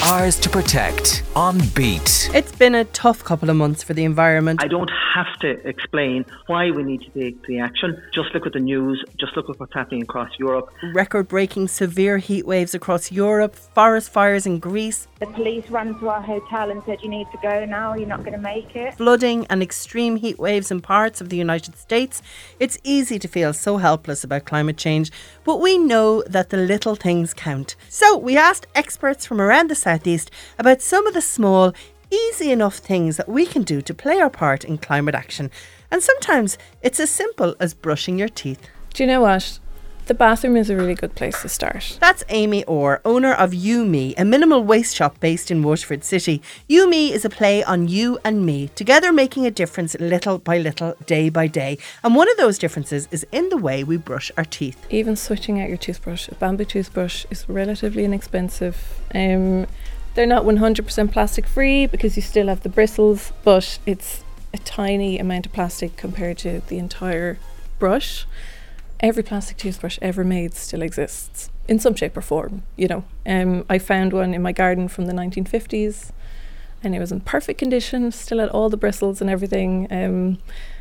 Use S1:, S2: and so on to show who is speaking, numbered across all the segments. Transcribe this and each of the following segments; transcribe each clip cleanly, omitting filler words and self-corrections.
S1: Cars to Protect on Beat.
S2: It's been a tough couple of months for the environment.
S3: I don't have to explain why we need to take the action. Just look at the news. Just look at what's happening across Europe.
S2: Record-breaking severe heat waves across Europe, forest fires in Greece.
S4: The police ran to our hotel and said, you need to go now, you're not going to make it.
S2: Flooding and extreme heat waves in parts of the United States. It's easy to feel so helpless about climate change, but we know that the little things count. So we asked experts from around the southeast about some of the small, easy enough things that we can do to play our part in climate action. And sometimes it's as simple as brushing your teeth.
S5: Do you know what? The bathroom is a really good place to start.
S2: That's Amy Orr, owner of You Me, a minimal waste shop based in Waterford City. You Me is a play on you and me, together making a difference little by little, day by day. And one of those differences is in the way we brush our teeth.
S5: Even switching out your toothbrush. A bamboo toothbrush is relatively inexpensive. They're not 100% plastic free because you still have the bristles, but it's a tiny amount of plastic compared to the entire brush. Every plastic toothbrush ever made still exists in some shape or form, you know. I found one in my garden from the 1950s and it was in perfect condition, still had all the bristles and everything. And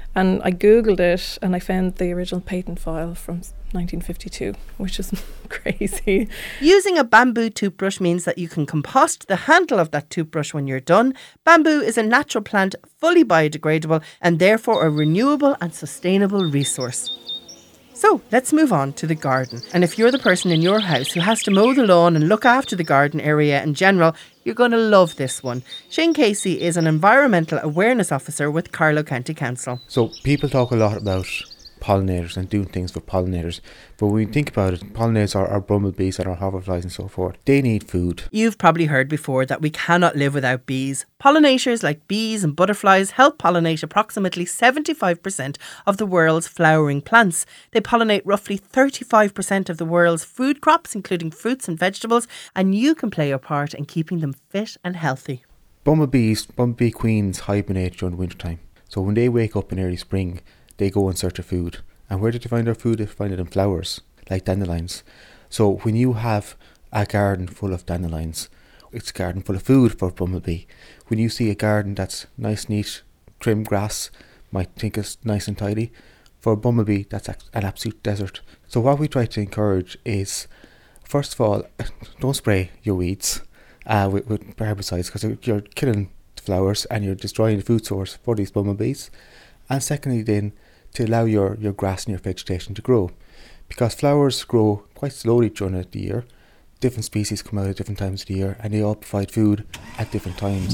S5: I Googled it and I found the original patent file from 1952, which is crazy.
S2: Using a bamboo toothbrush means that you can compost the handle of that toothbrush when you're done. Bamboo is a natural plant, fully biodegradable and therefore a renewable and sustainable resource. So let's move on to the garden. And if you're the person in your house who has to mow the lawn and look after the garden area in general, you're going to love this one. Shane Casey is an environmental awareness officer with Carlow County Council.
S6: So people talk a lot about pollinators and doing things for pollinators, but when we think about it, pollinators are our bumblebees and our hoverflies and so forth. They need food.
S2: You've probably heard before that we cannot live without bees. Pollinators like bees and butterflies help pollinate approximately 75% of the world's flowering plants. They pollinate roughly 35% of the world's food crops, including fruits and vegetables, and you can play your part in keeping them fit and healthy.
S6: Bumblebee queens hibernate during the wintertime. So when they wake up in early spring, they go in search of food. And where did they find their food? They find it in flowers, like dandelions. So when you have a garden full of dandelions, it's a garden full of food for a bumblebee. When you see a garden that's nice, neat, trimmed grass, might think it's nice and tidy. For a bumblebee, that's an absolute desert. So what we try to encourage is, first of all, don't spray your weeds with herbicides, because you're killing the flowers and you're destroying the food source for these bumblebees. And secondly then, to allow your grass and your vegetation to grow, because flowers grow quite slowly during the year. Different species come out at different times of the year and they all provide food at different times.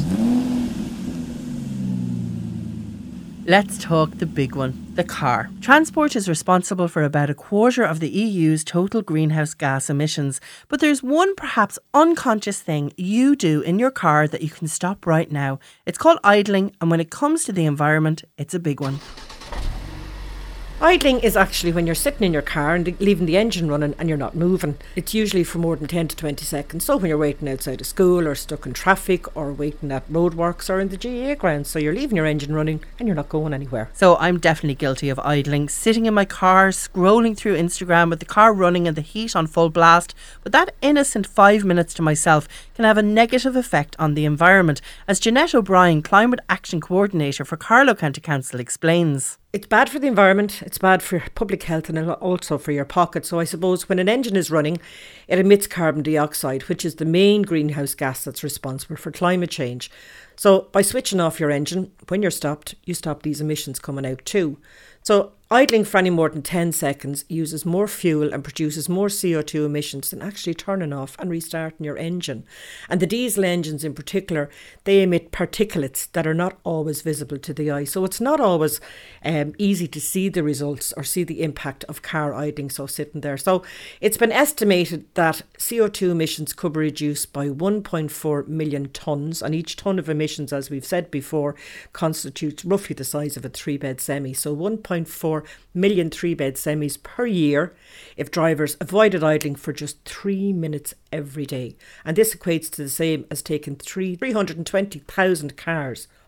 S2: Let's talk the big one, the car. Transport is responsible for about a quarter of the EU's total greenhouse gas emissions, but there's one perhaps unconscious thing you do in your car that you can stop right now. It's called idling, and when it comes to the environment, it's a big one.
S7: Idling is actually when you're sitting in your car and leaving the engine running and you're not moving. It's usually for more than 10 to 20 seconds. So when you're waiting outside of school or stuck in traffic or waiting at roadworks or in the GAA grounds, so you're leaving your engine running and you're not going anywhere.
S2: So I'm definitely guilty of idling, sitting in my car, scrolling through Instagram with the car running and the heat on full blast. But that innocent 5 minutes to myself can have a negative effect on the environment, as Jeanette O'Brien, Climate Action Coordinator for Carlow County Council, explains.
S7: It's bad for the environment, it's bad for public health and also for your pocket. So I suppose when an engine is running, it emits carbon dioxide, which is the main greenhouse gas that's responsible for climate change. So by switching off your engine, when you're stopped, you stop these emissions coming out too. So idling for any more than 10 seconds uses more fuel and produces more CO2 emissions than actually turning off and restarting your engine. And the diesel engines in particular, they emit particulates that are not always visible to the eye. So it's not always easy to see the results or see the impact of car idling, so sitting there. So it's been estimated that CO2 emissions could be reduced by 1.4 million tonnes, and each tonne of emissions, as we've said before, constitutes roughly the size of a 3-bed semi. So 1.4 million 3-bed semis per year if drivers avoided idling for just 3 minutes every day. And this equates to the same as taking 320,000 cars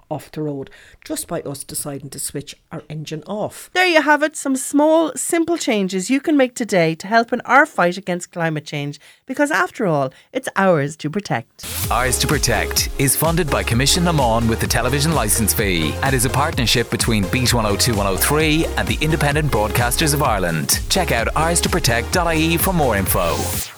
S7: off the road just by us deciding to switch our engine off.
S2: There you have it, some small, simple changes you can make today to help in our fight against climate change, because after all, it's ours to protect.
S1: Ours to Protect is funded by Commission Naman with the television licence fee and is a partnership between Beat 102 103 and the Independent Broadcasters of Ireland. Check out ourstoprotect.ie for more info.